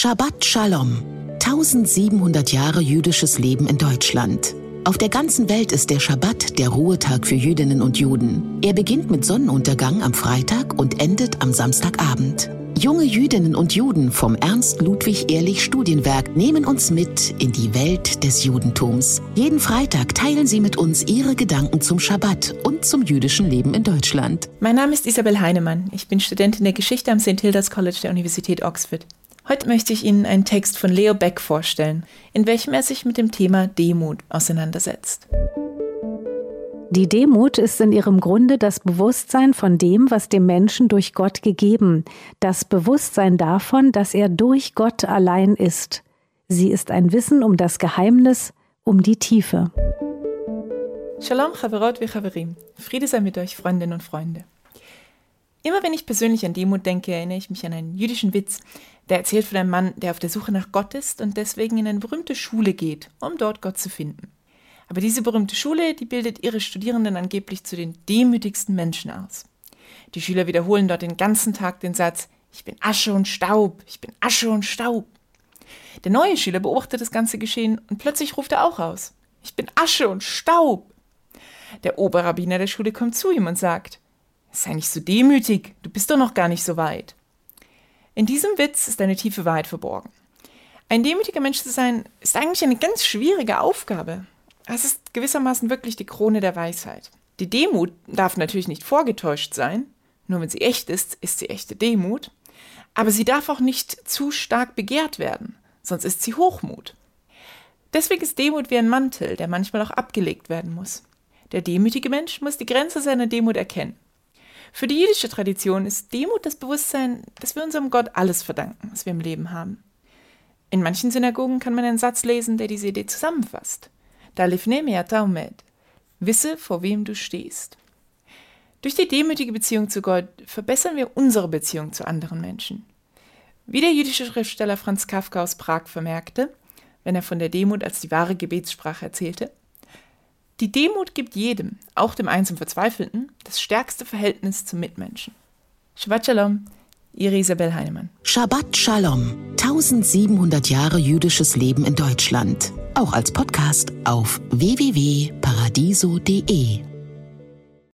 Shabbat Shalom. 1700 Jahre jüdisches Leben in Deutschland. Auf der ganzen Welt ist der Schabbat der Ruhetag für Jüdinnen und Juden. Er beginnt mit Sonnenuntergang am Freitag und endet am Samstagabend. Junge Jüdinnen und Juden vom Ernst-Ludwig-Ehrlich-Studienwerk nehmen uns mit in die Welt des Judentums. Jeden Freitag teilen sie mit uns ihre Gedanken zum Schabbat und zum jüdischen Leben in Deutschland. Mein Name ist Isabel Heinemann. Ich bin Studentin der Geschichte am St. Hilda's College der Universität Oxford. Heute möchte ich Ihnen einen Text von Leo Baeck vorstellen, in welchem er sich mit dem Thema Demut auseinandersetzt. Die Demut ist in ihrem Grunde das Bewusstsein von dem, was dem Menschen durch Gott gegeben, das Bewusstsein davon, dass er durch Gott allein ist. Sie ist ein Wissen um das Geheimnis, um die Tiefe. Shalom, Chaverot ve Chaverim. Friede sei mit euch, Freundinnen und Freunde. Immer wenn ich persönlich an Demut denke, erinnere ich mich an einen jüdischen Witz, der erzählt von einem Mann, der auf der Suche nach Gott ist und deswegen in eine berühmte Schule geht, um dort Gott zu finden. Aber diese berühmte Schule, die bildet ihre Studierenden angeblich zu den demütigsten Menschen aus. Die Schüler wiederholen dort den ganzen Tag den Satz, ich bin Asche und Staub, ich bin Asche und Staub. Der neue Schüler beobachtet das ganze Geschehen und plötzlich ruft er auch aus, ich bin Asche und Staub. Der Oberrabbiner der Schule kommt zu ihm und sagt, sei nicht so demütig, du bist doch noch gar nicht so weit. In diesem Witz ist eine tiefe Wahrheit verborgen. Ein demütiger Mensch zu sein, ist eigentlich eine ganz schwierige Aufgabe. Es ist gewissermaßen wirklich die Krone der Weisheit. Die Demut darf natürlich nicht vorgetäuscht sein, nur wenn sie echt ist, ist sie echte Demut, aber sie darf auch nicht zu stark begehrt werden, sonst ist sie Hochmut. Deswegen ist Demut wie ein Mantel, der manchmal auch abgelegt werden muss. Der demütige Mensch muss die Grenze seiner Demut erkennen. Für die jüdische Tradition ist Demut das Bewusstsein, dass wir unserem Gott alles verdanken, was wir im Leben haben. In manchen Synagogen kann man einen Satz lesen, der diese Idee zusammenfasst. Da lifnei ata omed. Wisse, vor wem du stehst. Durch die demütige Beziehung zu Gott verbessern wir unsere Beziehung zu anderen Menschen. Wie der jüdische Schriftsteller Franz Kafka aus Prag vermerkte, wenn er von der Demut als die wahre Gebetssprache erzählte, die Demut gibt jedem, auch dem einsam Verzweifelten, das stärkste Verhältnis zum Mitmenschen. Shabbat Shalom, Ihre Isabel Heinemann. Shabbat Shalom. 1700 Jahre jüdisches Leben in Deutschland. Auch als Podcast auf www.paradiso.de.